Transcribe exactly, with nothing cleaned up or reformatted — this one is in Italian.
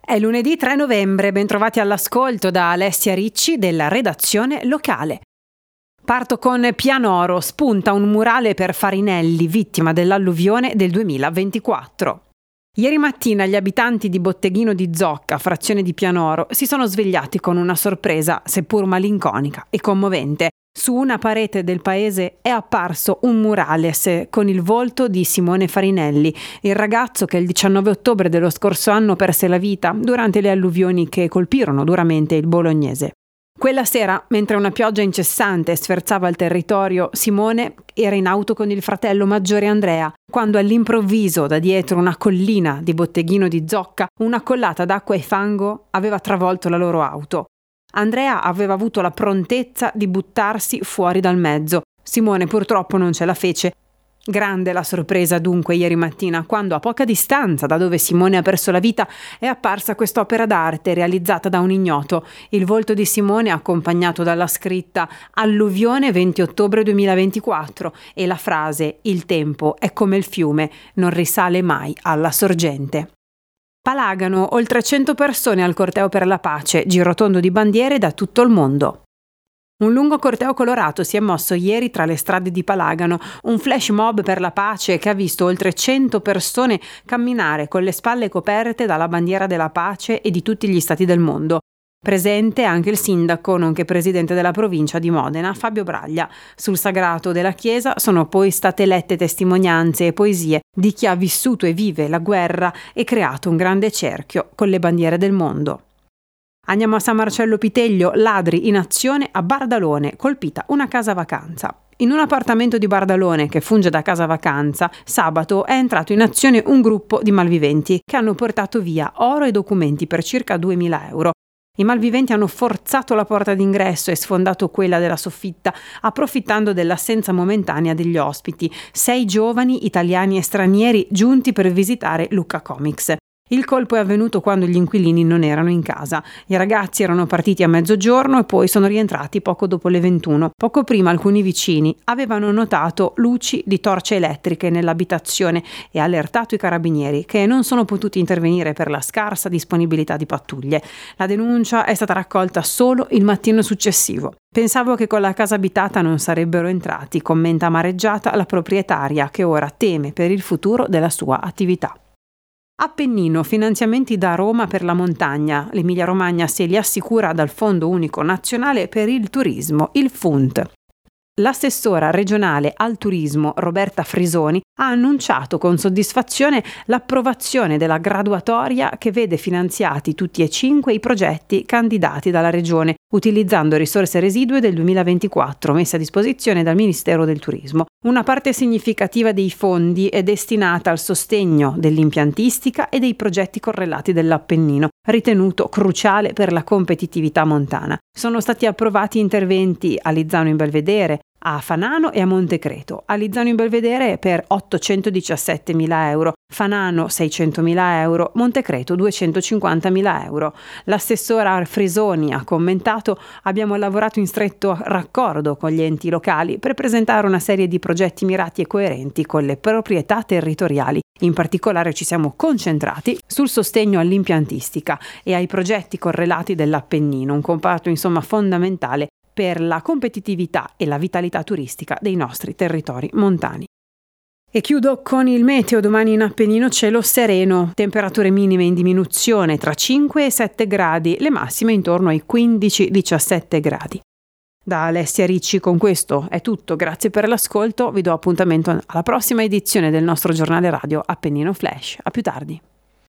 È lunedì tre novembre, bentrovati all'ascolto da Alessia Ricci della redazione locale. Parto con Pianoro, spunta un murale per Farinelli, vittima dell'alluvione del duemilaventiquattro. Ieri mattina gli abitanti di Botteghino di Zocca, frazione di Pianoro, si sono svegliati con una sorpresa, seppur malinconica e commovente. Su una parete del paese è apparso un murales con il volto di Simone Farinelli, il ragazzo che il diciannove ottobre dello scorso anno perse la vita durante le alluvioni che colpirono duramente il bolognese. Quella sera, mentre una pioggia incessante sferzava il territorio, Simone era in auto con il fratello maggiore Andrea, quando all'improvviso, da dietro una collina di Botteghino di Zocca, una collata d'acqua e fango aveva travolto la loro auto. Andrea aveva avuto la prontezza di buttarsi fuori dal mezzo. Simone purtroppo non ce la fece. Grande la sorpresa dunque ieri mattina, quando a poca distanza da dove Simone ha perso la vita è apparsa quest'opera d'arte realizzata da un ignoto. Il volto di Simone accompagnato dalla scritta Alluvione venti ottobre duemilaventiquattro e la frase Il tempo è come il fiume, non risale mai alla sorgente. Palagano, oltre cento persone al corteo per la pace, girotondo di bandiere da tutto il mondo. Un lungo corteo colorato si è mosso ieri tra le strade di Palagano, un flash mob per la pace che ha visto oltre cento persone camminare con le spalle coperte dalla bandiera della pace e di tutti gli stati del mondo. Presente anche il sindaco, nonché presidente della provincia di Modena, Fabio Braglia. Sul sagrato della chiesa sono poi state lette testimonianze e poesie di chi ha vissuto e vive la guerra e creato un grande cerchio con le bandiere del mondo. Andiamo a San Marcello Piteglio, ladri in azione a Bardalone, colpita una casa vacanza. In un appartamento di Bardalone che funge da casa vacanza, sabato è entrato in azione un gruppo di malviventi che hanno portato via oro e documenti per circa duemila euro. I malviventi hanno forzato la porta d'ingresso e sfondato quella della soffitta, approfittando dell'assenza momentanea degli ospiti, sei giovani italiani e stranieri giunti per visitare Lucca Comics. Il colpo è avvenuto quando gli inquilini non erano in casa. I ragazzi erano partiti a mezzogiorno e poi sono rientrati poco dopo le ventuno. Poco prima alcuni vicini avevano notato luci di torce elettriche nell'abitazione e allertato i carabinieri, che non sono potuti intervenire per la scarsa disponibilità di pattuglie. La denuncia è stata raccolta solo il mattino successivo. Pensavo che con la casa abitata non sarebbero entrati, commenta amareggiata la proprietaria, che ora teme per il futuro della sua attività. Appennino, finanziamenti da Roma per la montagna. L'Emilia-Romagna se li assicura dal Fondo Unico Nazionale per il Turismo, il F U N T. L'assessora regionale al turismo Roberta Frisoni ha annunciato con soddisfazione l'approvazione della graduatoria che vede finanziati tutti e cinque i progetti candidati dalla Regione, utilizzando risorse residue del duemilaventiquattro messe a disposizione dal Ministero del Turismo. Una parte significativa dei fondi è destinata al sostegno dell'impiantistica e dei progetti correlati dell'Appennino, ritenuto cruciale per la competitività montana. Sono stati approvati interventi a Lizzano in Belvedere, a Fanano e a Montecreto. A Lizzano in Belvedere per ottocentodiciassettemila euro, Fanano seicentomila euro, Montecreto duecentocinquantamila euro. L'assessora Frisoni ha commentato: abbiamo lavorato in stretto raccordo con gli enti locali per presentare una serie di progetti mirati e coerenti con le proprietà territoriali. In particolare ci siamo concentrati sul sostegno all'impiantistica e ai progetti correlati dell'Appennino, un comparto insomma fondamentale per la competitività e la vitalità turistica dei nostri territori montani. E chiudo con il meteo. Domani in Appennino cielo sereno, temperature minime in diminuzione tra cinque e sette gradi, le massime intorno ai quindici diciassette gradi. Da Alessia Ricci con questo è tutto, grazie per l'ascolto, vi do appuntamento alla prossima edizione del nostro giornale radio Appennino Flash. A più tardi.